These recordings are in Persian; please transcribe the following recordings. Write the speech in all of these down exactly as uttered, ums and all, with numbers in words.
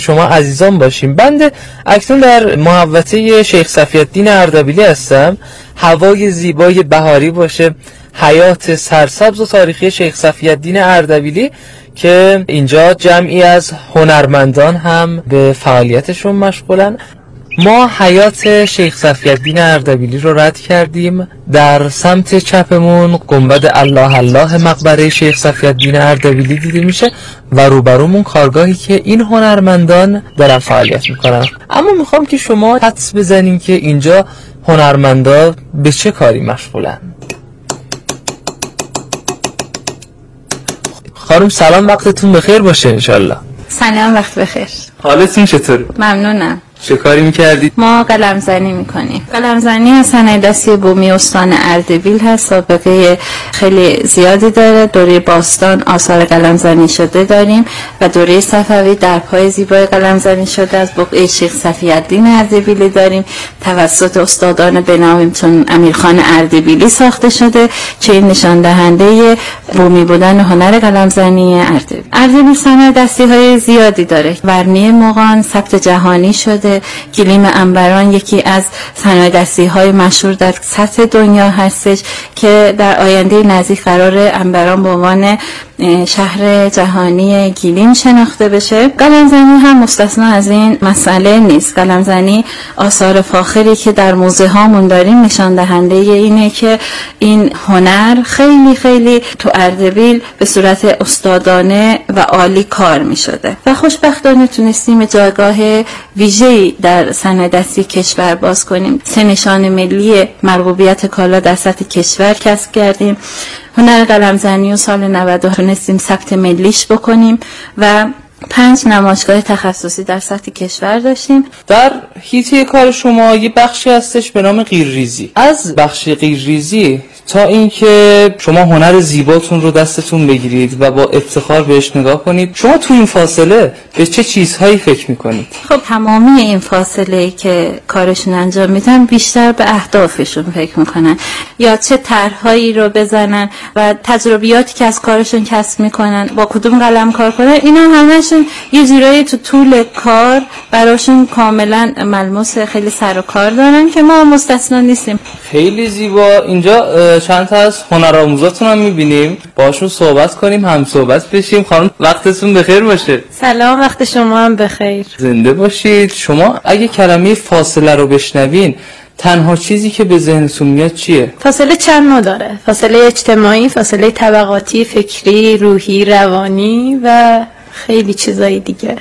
شما عزیزان باشیم. بنده اکنون در محوطه شیخ صفی‌الدین اردبیلی هستم. هوای زیبای بهاری باشه، حیات سرسبز و تاریخی شیخ صفی‌الدین اردبیلی که اینجا جمعی از هنرمندان هم به فعالیتشون مشغولن. ما حیات شیخ صفی‌الدین اردبیلی رو رد کردیم. در سمت چپمون گنبد الله الله مقبره شیخ صفی‌الدین اردبیلی دیده میشه و روبرومون کارگاهی که این هنرمندان دارن فعالیت میکنن. اما میخوام که شما حدس بزنین که اینجا هنرمندا به چه کاری مشغولن. خانم سلام، وقتتون بخیر باشه انشالله. سلام، وقت بخیر. حالتون چطوره؟ ممنونم. چه کاری میکردید؟ ما قلمزنی میکنیم. قلمزنی از صنایع دستی بومی استان اردبیل هست. سابقه خیلی زیادی داره. دوره باستان آثار قلمزنی شده داریم و دوره صفوی در پای زیبای قلمزنی شده از بقعه شیخ صفی‌الدین اردبیلی داریم. توسط استادان به نام چون امیرخان اردبیلی ساخته شده که این نشان دهنده بومی بودن هنر قلمزنی اردبیل. اردبیل صنایع دستی های زیادی داره. ورنی مغان ثبت جهانی شده. گلیم عنبران یکی از صنایع دستی های مشهور در سطح دنیا هستش که در آینده نزدیک قرار عنبران به عنوان شهر جهانی گلیم شناخته بشه. قلمزنی هم مستثنا از این مسئله نیست. قلمزنی آثار فاخری که در موزه هامون داریم نشان دهنده اینه که این هنر خیلی خیلی تو اردبیل به صورت استادانه و عالی کار می شده و خوشبختانه تونستیم جایگاه ویژه‌ای در صنایع دستی کشور باز کنیم. سه نشان ملی مرغوبیت کالا در سطح کشور کسب کردیم. هنر قلمزنی و سال نود و دو تونستیم ثبت ملیش بکنیم و پنج نمایشگاه تخصصی در سطح کشور داشتیم. در حیطه کار شما یه بخشی هستش به نام قیرریزی. از بخش قیرریزی تا اینکه شما هنر زیباتون رو دستتون بگیرید و با افتخار بهش نگاه کنید، شما تو این فاصله به چه چیزهایی فکر میکنید؟ خب تمامی این فاصله که کارشون انجام میدن بیشتر به اهدافشون فکر میکنن یا چه طرحهایی رو بزنن و تجربیاتی که از کارشون کسب میکنن، با کدوم قلم کار کنن. اینا همشون یه جورایی تو طول کار براشون کاملا ملموس خیلی سر و کار دارن که ما مستثنا نیستیم. خیلی زیبا. اینجا چند تا از هنرآموزاتون هم میبینیم، باشون صحبت کنیم، هم صحبت بشیم. خانم وقتتون بخیر باشه. سلام، وقت شما هم بخیر. زنده باشید. شما اگه کلمه فاصله رو بشنوین تنها چیزی که به ذهنتون میاد چیه؟ فاصله چند نوع داره. فاصله اجتماعی، فاصله طبقاتی، فکری، روحی، روانی و خیلی چیزای دیگه.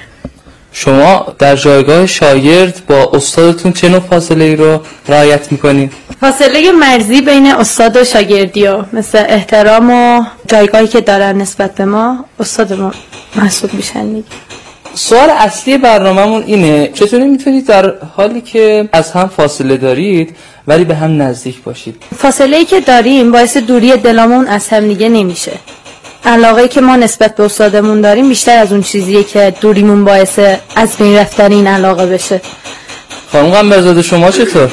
شما در جایگاه شاگرد با استادتون چه نوع فاصله ای رو رعایت میکنید؟ فاصله مرزی بین استاد و شاگردی ها، مثل احترام و جایگاهی که دارن نسبت به ما استاد ما محسوب میشن دیگه. سوال اصلی برنامه‌مون اینه چطوری میتونید در حالی که از هم فاصله دارید ولی به هم نزدیک باشید؟ فاصله‌ای که داریم باعث دوری دلمون از هم دیگه نمیشه. علاقه‌ای که ما نسبت به استادمون داریم بیشتر از اون چیزیه که دوریمون باعث از بین رفتن این علاقه بشه. خانم قنبرزاده شما چطور؟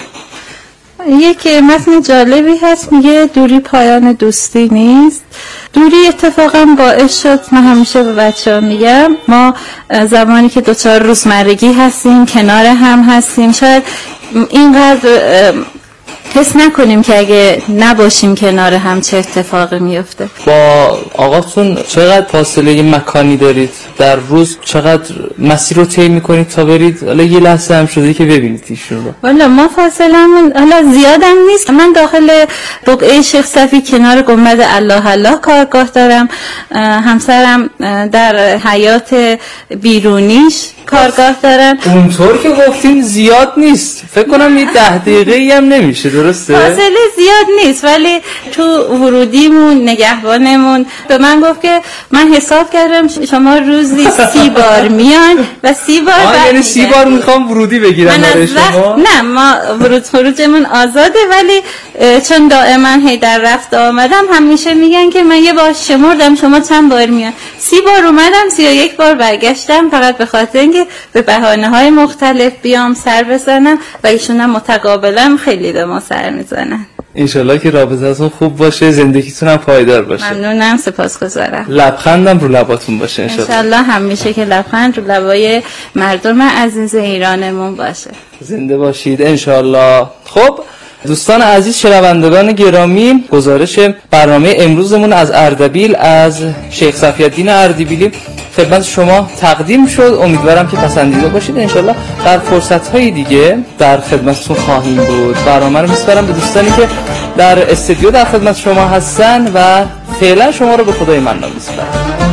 یک متن جالبی هست میگه دوری پایان دوستی نیست. دوری اتفاقا باعث شد، من همیشه به بچه ها میگم، ما زمانی که دوچار روزمرگی هستیم کنار هم هستیم شاید اینقدر حس نکنیم که اگه نباشیم کنار هم چه اتفاقی میفته. با آقاتون چقدر فاصله مکانی دارید؟ در روز چقدر مسیر رو طی میکنید تا برید؟ حالا یه لحظه هم شده که ببینید ایشون رو. والا ما فاصله‌مون حالا زیادم نیست. من داخل بقعه شیخ صفی کنار گنبد الله الله کارگاه دارم. همسرم در حیات بیرونیش کارگاه دارن. اونطور که گفتیم زیاد نیست، فکر کنم یه ده دقیقه‌ای هم نمیشه، درسته؟ فاصله زیاد نیست ولی تو ورودیمون نگهبانمون به من گفت که من حساب کردم شما روزی سی بار میان و سی بار برمیگردن. یعنی سی بار میخوام ورودی بگیرم برای شما؟ نه، ما ورود خروجمون آزاده ولی چون دائما هی در رفت آمدم همیشه میگن که من یه بار شمردم شما چند بار میان. سی بار اومدم، سی و یک بار برگشتم، فقط به خاطر اینکه به بهانه‌های مختلف بیام سر بزنم و ایشون هم متقابلا خیلی به ما سر میزنن. انشالله که رابطتون خوب باشه، زندگیتون هم پایدار باشه. ممنونم، سپاسگزارم. لبخندم رو لباتون باشه انشالله. انشالله همیشه که لبخند رو لبای مردم عزیز ایرانمون باشه. زنده باشید انشالله. خب دوستان عزیز، شنوندگان گرامی، گزارش برنامه امروزمون از اردبیل از شیخ صفی‌الدین اردبیلی خدمت شما تقدیم شد. امیدوارم که پسندیده باشید. انشالله در فرصت‌های دیگه در خدمتتون خواهیم بود. برنامه رو میسپارم به دوستانی که در استودیو در خدمت شما هستن و فعلا شما رو به خدای من میسپارم.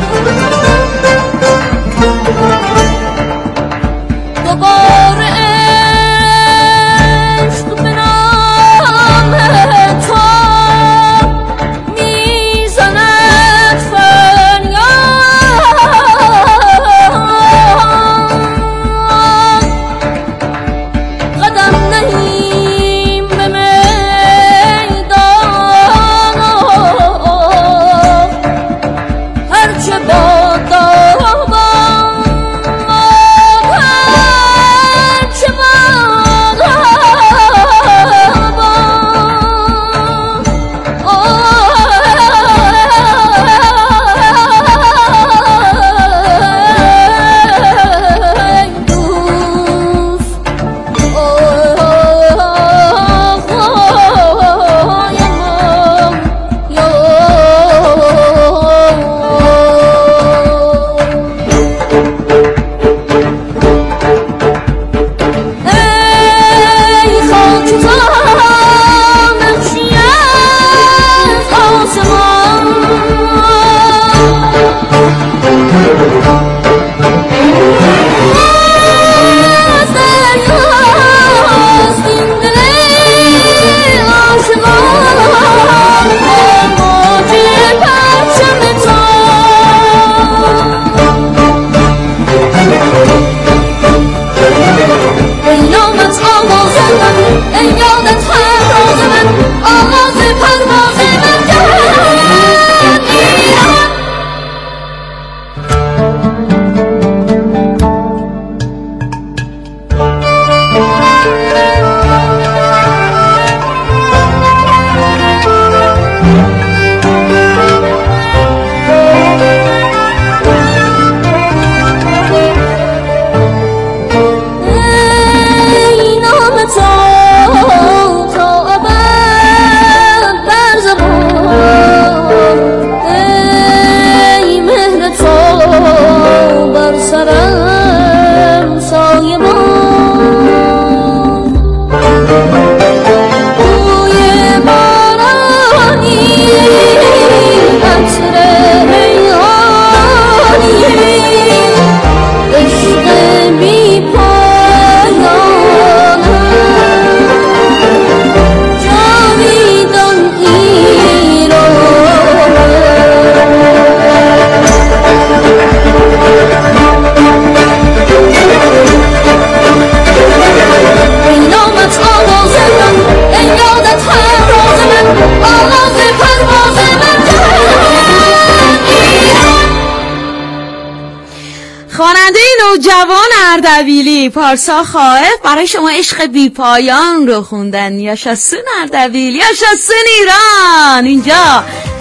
اردبیلی پارسا خائف برای شما عشق بی پایان رو خوندن. یا شاسون اردبیل، یا شاسون ایران. اینجا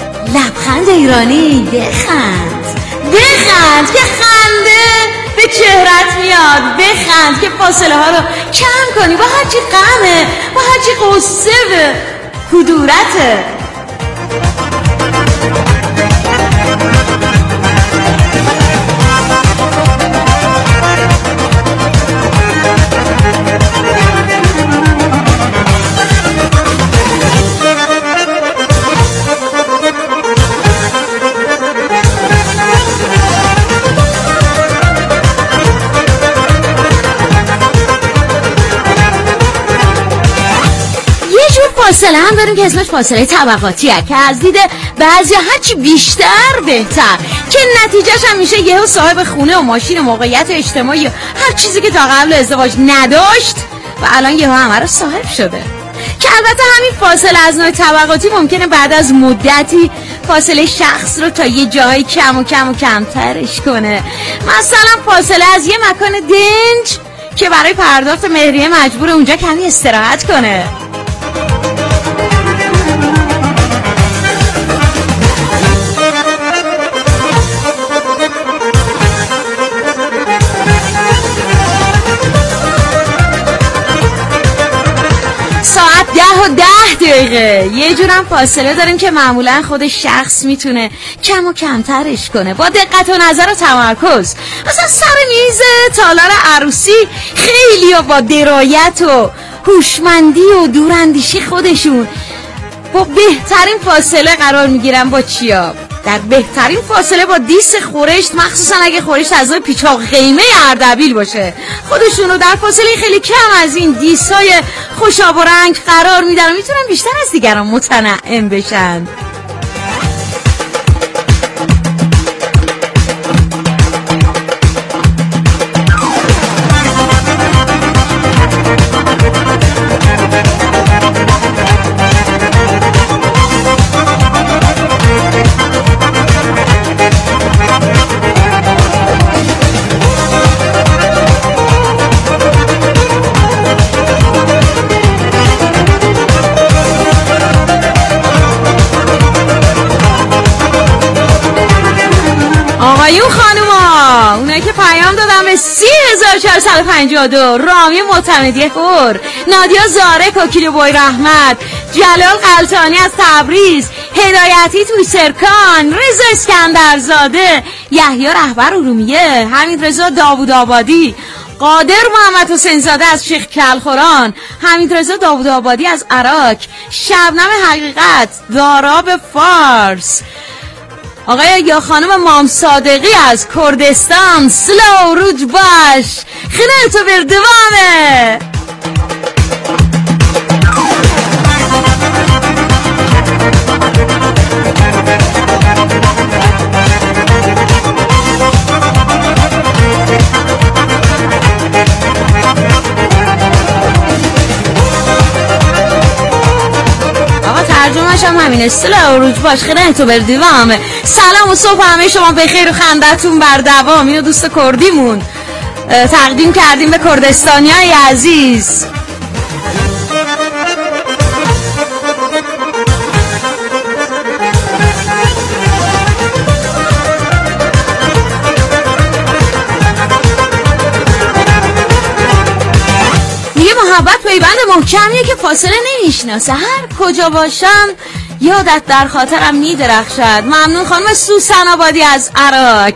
لبخند ایرانی. بخند بخند که خنده به چهرت میاد. بخند که فاصله ها رو کم کنی با هرچی غمه، با هرچی قصه به کدورته. فاصله هم داریم که اسمش فاصله طبقاتیه که از دید بعضی هرچی بیشتر بهتر، که نتیجهش هم میشه یهو صاحب خونه و ماشین و موقعیت اجتماعی و هر چیزی که تا قبل ازدواج نداشت و الان یهو همه رو صاحب شده. که البته همین فاصله از نوع طبقاتی ممکنه بعد از مدتی فاصله شخص رو تا یه جایی کم و کم و کمترش کنه. مثلا فاصله از یه مکان دنج که برای پرداخت مهریه مجبور اونجا کمی استراحت کنه. دقیقه. یه جورم فاصله داریم که معمولا خود شخص میتونه کم و کمترش کنه با دقت و نظر و تمرکز. مثلا سر میز تالار عروسی خیلی ها با درایت و هوشمندی و دوراندیشی خودشون با بهترین فاصله قرار میگیرن با چیا؟ در بهترین فاصله با دیس خورشت، مخصوصا اگه خورشت از پیچاق خیمه اردبیل باشه. خودشونو در فاصله خیلی کم از این دیسای خوشاب و رنگ قرار میدن و میتونن بیشتر از دیگران متنعم بشن. آقایون خانوما، اونایی که پیام دادم به سی هزار چهارصد و پنجاه و دو، رامی معتمدی خور، نادیا زاره، کوکیلو بوی رحمت، جلال قلتانی از تبریز، هدایتی توی سرکان، رضا اسکندرزاده، یحیی رهبر ارومیه، حمید رضا داوود آبادی، قادر محمد حسین زاده از شیخ کلخوران، حمید رضا داوود آبادی از عراق، شبنم حقیقت، داراب فارس، آقای یا خانم مام صادقی از کردستان. سلو روج باش، خیلی تو بردوامه. ترجمه‌ش هم همینه. سلام روز باش، خیلی تو بر دوامه. سلام و صبح همه شما بخیر و خندتون بر دوام. اینو دوست کردیمون تقدیم کردیم به کردستانیای عزیز. محبت پیوند محکمیه که فاصله نمیشناسه. هر کجا باشم یادت در خاطرم میدرخشد. ممنون خانم سوسن آبادی از عراق.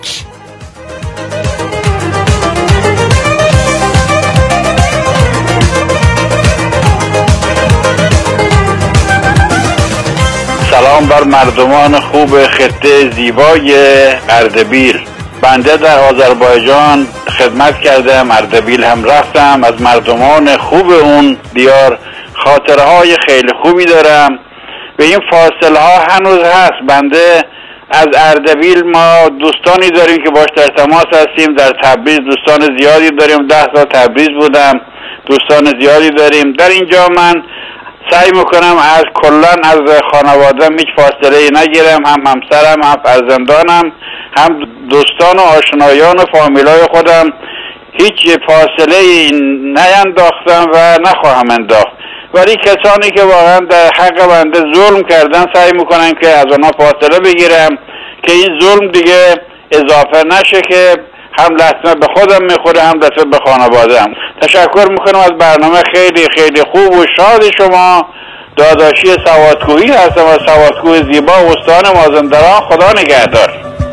سلام بر مردمان خوب خطه زیبای اردبیل. بنده در آذربایجان خدمت کردم، اردبیل هم رفتم. از مردمان خوب اون دیار خاطره های خیلی خوبی دارم. به این فاصله ها هنوز هست. بنده از اردبیل ما دوستانی داریم که باش در تماس هستیم. در تبریز دوستان زیادی داریم. ده سال تبریز بودم، دوستان زیادی داریم. در اینجا من سعی میکنم از کلن از خانواده‌ام هیچ فاصله ای نگیرم، هم همسرم، هم فرزندانم، هم دوستان و آشنایان و فامیلای خودم هیچ فاصله ای نینداختم و نخواهم انداخت. ولی کسانی که واقعا در حق بنده ظلم کردن سعی میکنم که از آنها فاصله بگیرم که این ظلم دیگه اضافه نشه که هم لطمه به خودم میخوره هم لطمه به خانواده‌ام. تشکر میکنم از برنامه خیلی خیلی خوب و شاد شما. داداشی سوادکوهی هستم از سوادکوه زیبا استان مازندران. خدا نگهدار.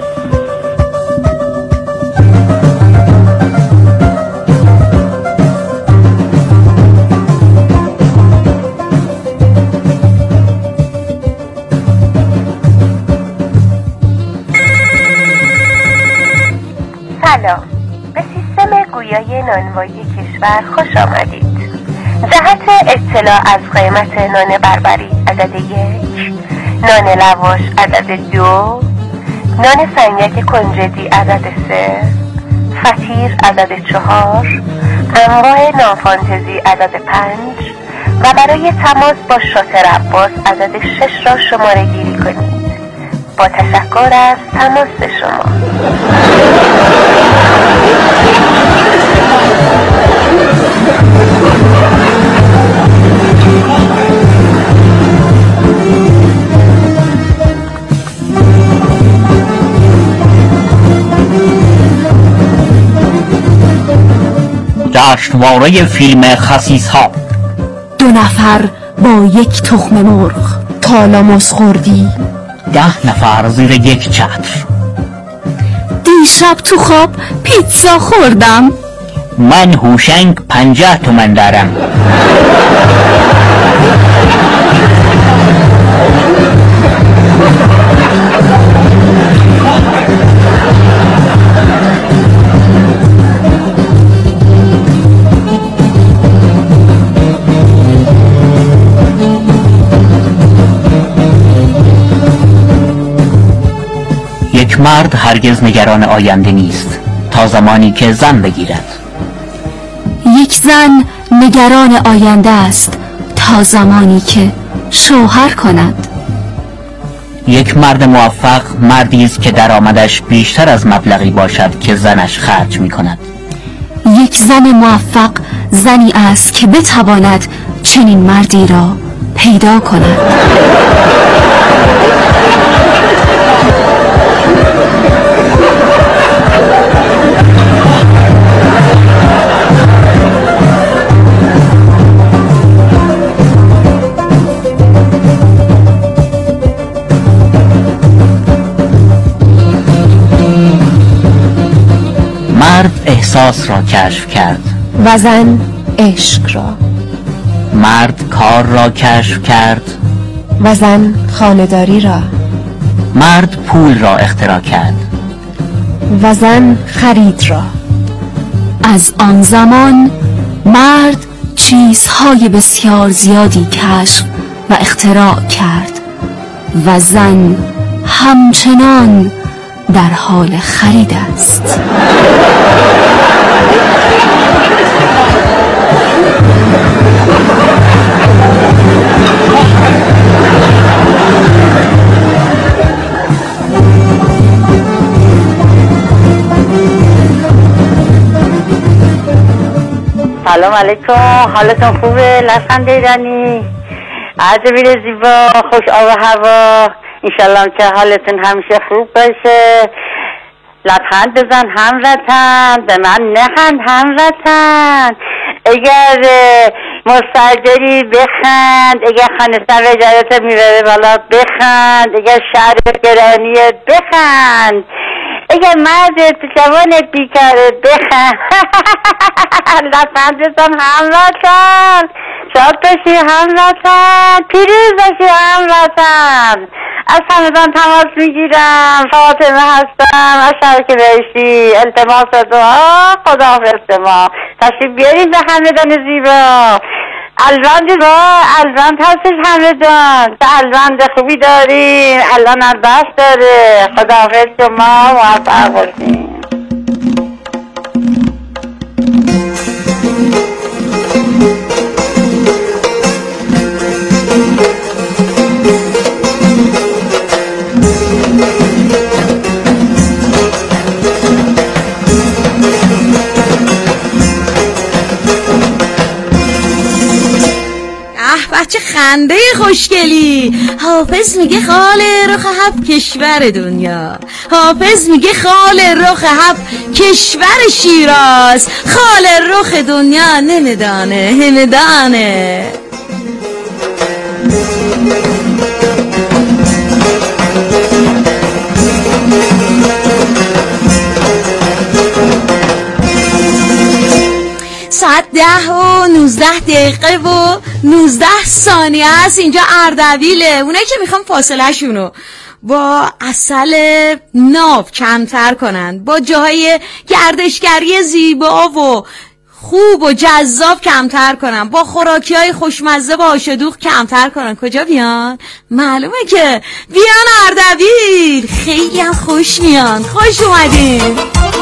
سلام، به سیستم گویای نانوایی کشور خوش آمدید. جهت اطلاع از قیمت نان بربری عدد یک، نان لواش عدد دو، نان سنگک کنجدی عدد سه، فطیر عدد چهار، انواع نان فانتزی عدد پنج و برای تماس با شاطر عباس عدد شش را شماره گیری کنید. با تشکر از تماس شما. جشنواره فیلم خسیس‌ها. دو نفر با یک تخم مرغ تالاموس خوردی؟ ده نفر زیر یک چتر. دیشب تو خواب پیتزا خوردم. من هوشنگ پنجاه تومن دارم. یک مرد هرگز نگران آینده نیست تا زمانی که زن بگیرد. یک زن نگران آینده است تا زمانی که شوهر کند. یک مرد موفق مردی است که درآمدش بیشتر از مبلغی باشد که زنش خرج می کند. یک زن موفق زنی است که بتواند چنین مردی را پیدا کند. مرد احساس را کشف کرد و زن عشق را. مرد کار را کشف کرد و زن خانه‌داری را. مرد پول را اختراع کرد و زن خرید را. از آن زمان مرد چیزهای بسیار زیادی کشف و اختراع کرد و زن همچنان در حال خرید است. سلام علیکم، حالتون خوبه؟ لبخند ایرانی، اردبیل زیبا، خوش آب و هوا، انشالله که حالتون همیشه خوب باشه. لبخند بزن هموطن، به من نخند هموطن. اگر مستاجری بخند، اگر خانه سر اجارت میبره بالا بخند، اگر شهر گرانیه بخند، اگر مرد جوان بیکاره بخند. لبخند بزن هموطن، شاد باشی هموطن، پیروز باشی هموطن. از همدان تماس میگیرم، فاطمه هستم از شبکه بهشتی. التماس دعا، خداحافظ ما. تشریف بیارید به همدان زیبا. الوند با الوند هستش همدان، الوند خوبی داریم، الان هم بس داره. خداحافظ شما، موفق باشیم. بچه خنده خوشگلی. حافظ میگه خال رخ هفت کشور دنیا، حافظ میگه خال رخ هفت کشور شیراز، خال رخ دنیا نمیدانه همدانه. ساعت ده و نوزده دقیقه و نوزده ثانیه است. اینجا اردبیله. اونایی که میخوام فاصله شونو با عسل ناب کمتر کنن، با جاهای گردشگری زیبا و خوب و جذاب کمتر کنن، با خوراکی های خوشمزه و آشدوغ کمتر کنن، کجا بیان؟ معلومه که بیان اردبیل. خیلی هم خوش میان. خوش اومدین.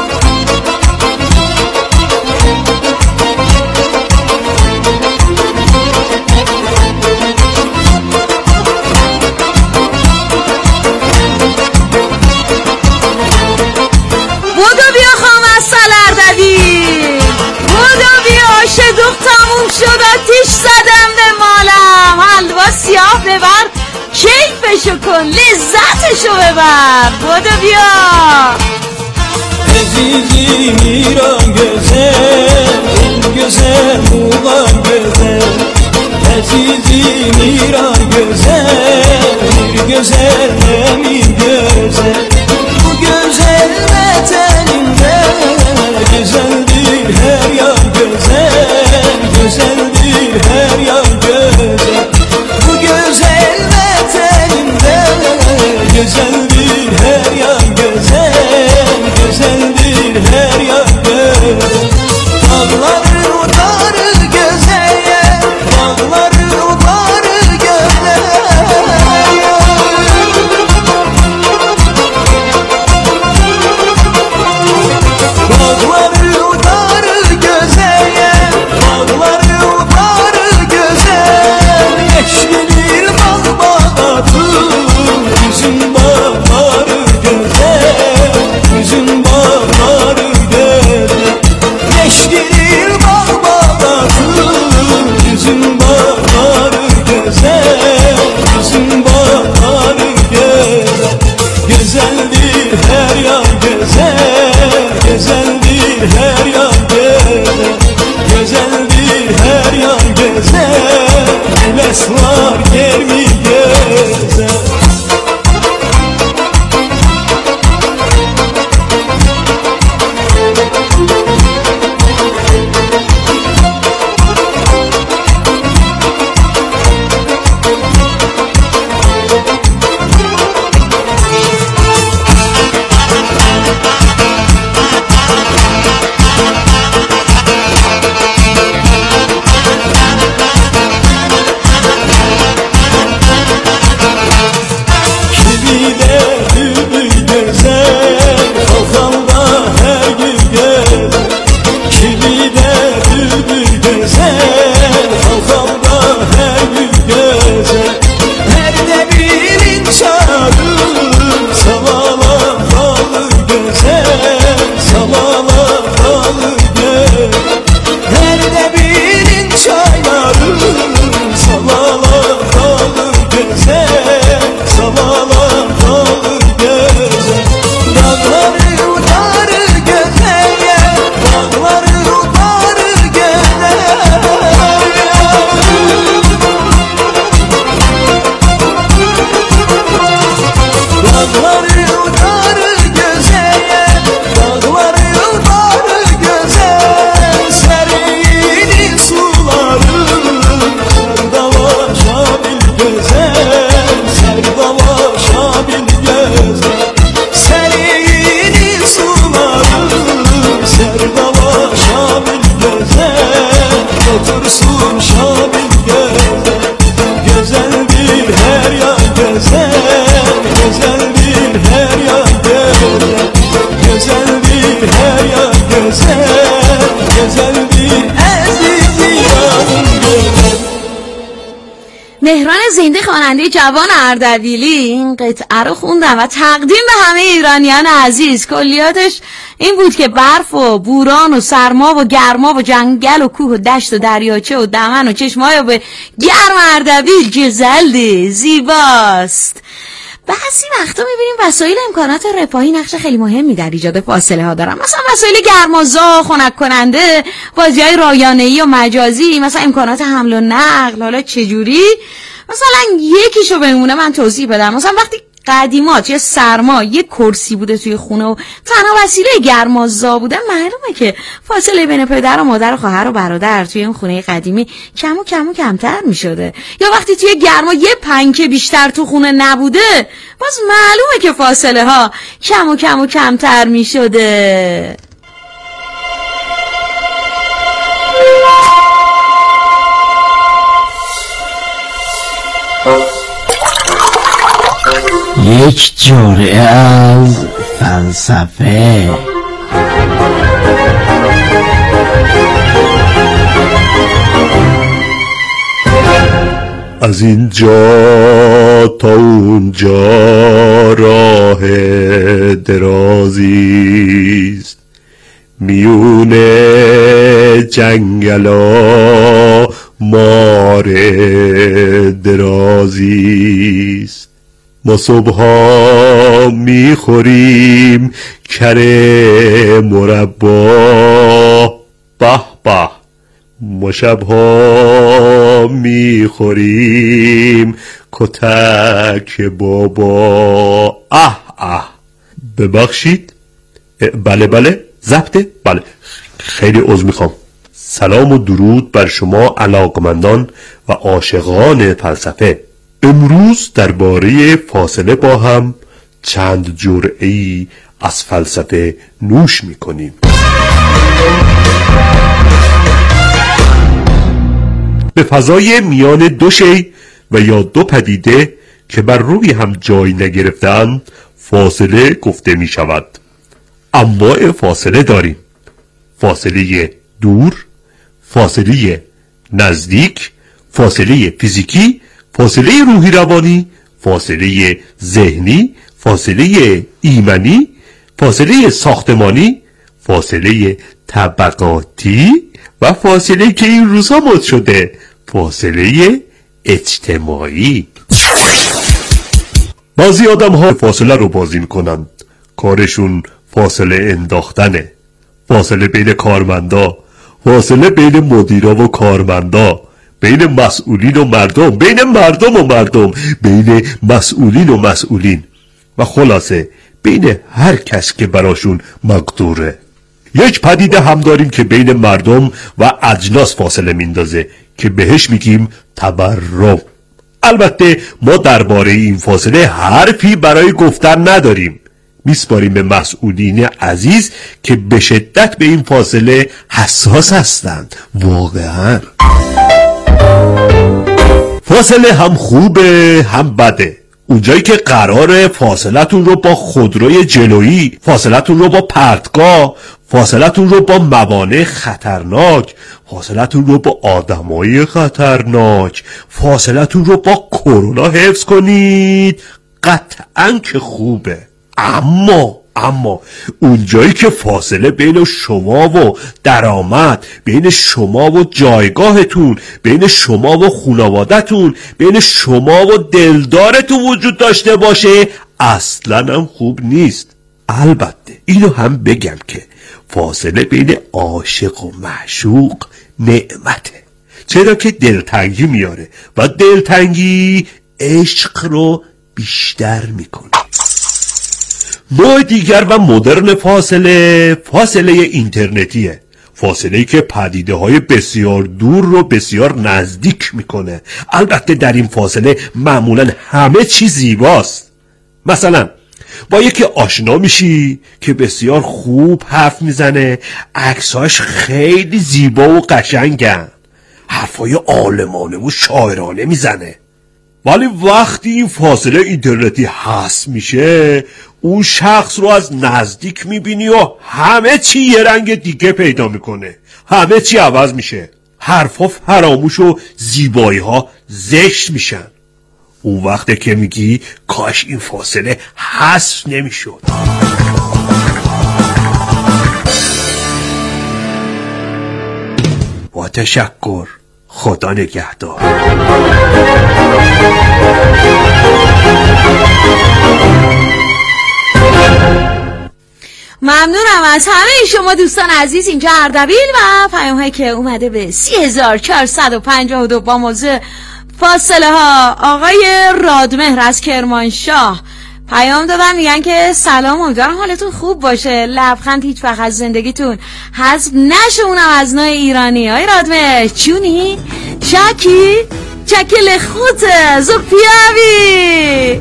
شد آتیش زدم به مالم، حلوا سیاه ببر، کیفشو کن، لذتشو ببر. بودو بیا عزیزی میرم گزه، گزه موغم گزه، عزیزی dursun şabil güzel, güzel bir her yan güzel, güzel bir her yan güzel, güzel bir her yan güzel, güzel bir عزیزی مهران زنده خواننده جوان اردبیلی این قطعه رو خوندم و تقدیم به همه ایرانیان عزیز. کلیاتش این بود که برف و بوران و سرما و گرما و جنگل و کوه و دشت و دریاچه و دمن و چشمای به گرم اردبیل جزلده زیباست. بعضی وقتا میبینیم وسایل امکانات رفاهی نقش خیلی مهمی در ایجاد فاصله ها دارن، مثلا وسایل گرمازا، خنک کننده، بازی‌های رایانه‌ای و مجازی، مثلا امکانات حمل و نقل. حالا چجوری؟ مثلا یکیشو بمونه من توضیح بدم. مثلا وقتی قدیمات یه سرما یه کرسی بوده توی خونه و تنها وسیله گرمازا بوده، معلومه که فاصله بین پدر و مادر و خواهر و برادر توی اون خونه قدیمی کم و کم و کمتر می شده. یا وقتی توی گرما یه پنکه بیشتر تو خونه نبوده، باز معلومه که فاصله ها کم و کم و کمتر می شده. یک جرعه از فلسفه. از اینجا تا اونجا راه درازیست، میونه جنگلا مار درازیست. ما صبحا میخوریم کره مربا، به به. ما شبها میخوریم کتک بابا، اه اه. ببخشید، بله بله ضبطه، بله خیلی عذر میخوام. سلام و درود بر شما علاقمندان و عاشقان فلسفه. امروز درباره فاصله با هم چند جرعه‌ای از فلسفه نوش میکنیم. به فضای میان دو شی و یا دو پدیده که بر روی هم جای نگرفتند فاصله گفته می شود. انواع فاصله داریم: فاصله دور، فاصله نزدیک، فاصله فیزیکی، فاصله روحی روانی، فاصله ذهنی، فاصله ایمنی، فاصله ساختمانی، فاصله طبقاتی و فاصله که این روزها مد شده فاصله اجتماعی. بعضی آدم ها فاصله رو بازی میکنند، کارشون فاصله انداختنه. فاصله بین کارمندا، فاصله بین مدیرا و کارمندا، بین مسئولین و مردم، بین مردم و مردم، بین مسئولین و مسئولین و خلاصه بین هر کس که براشون مقدوره. یک پدیده هم داریم که بین مردم و اجناس فاصله میندازه که بهش میگیم تورم. البته ما درباره این فاصله حرفی برای گفتن نداریم. میسپاریم به مسئولین عزیز که به شدت به این فاصله حساس هستند. واقعا فاصله هم خوبه هم بده. اونجایی که قراره فاصلتون رو با خودروی جلویی، فاصلتون رو با پرتگاه، فاصلتون رو با موانع خطرناک، فاصلتون رو با آدمای خطرناک، فاصلتون رو با کرونا حفظ کنید، قطعاً که خوبه. اما اما اونجایی که فاصله بین شما و درآمد، بین شما و جایگاهتون، بین شما و خانواده‌تون، بین شما و دلدارتون وجود داشته باشه، اصلاً هم خوب نیست. البته اینو هم بگم که فاصله بین عاشق و معشوق نعمته، چرا که دلتنگی میاره و دلتنگی عشق رو بیشتر میکنه. نوع دیگر و مدرن فاصله فاصله اینترنتیه، فاصله‌ای که پدیده‌های بسیار دور رو بسیار نزدیک میکنه. البته در این فاصله معمولاً همه چیز زیباست. مثلا با یکی آشنا میشی که بسیار خوب حرف میزنه، عکساش خیلی زیبا و قشنگن، حرفای عالمانه و شاعرانه میزنه، ولی وقتی این فاصله اینترنتی حذف میشه اون شخص رو از نزدیک میبینی و همه چی یه رنگ دیگه پیدا میکنه، همه چی عوض میشه، حرفا فراموش و زیبایی ها زشت میشن. اون وقته که میگی کاش این فاصله حذف نمیشد. با تشکر، خدا نگهدار. ممنونم از همه شما دوستان عزیز اینجا اردبیل و پیام هایی که اومده به سی هزار چهارصد و پنجاه و دو با موضوع فاصله ها. آقای رادمهر از کرمانشاه پیام دادن، میگن که سلام، امیدوارم حالتون خوب باشه، لبخند هیچ وقت از زندگیتون حذف نشه، اونم از نوع ایرانی. آقای رادمهر چونی؟ چکی؟ چکل خوته زو پیاوی.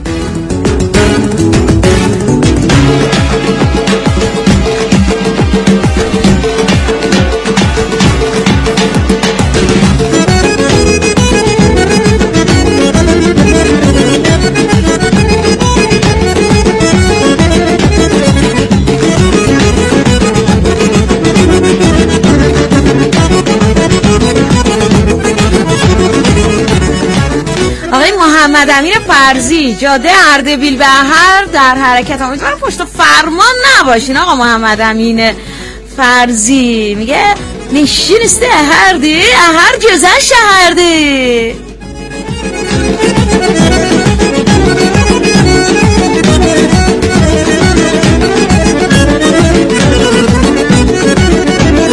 آقای محمد امیر فرزی جاده اردبیل بهر در حرکت، امیدوارم پشت فرمان نباشین. آقا محمد امین فرزی میگه نشینسته اهردی اهر جزه شهردی.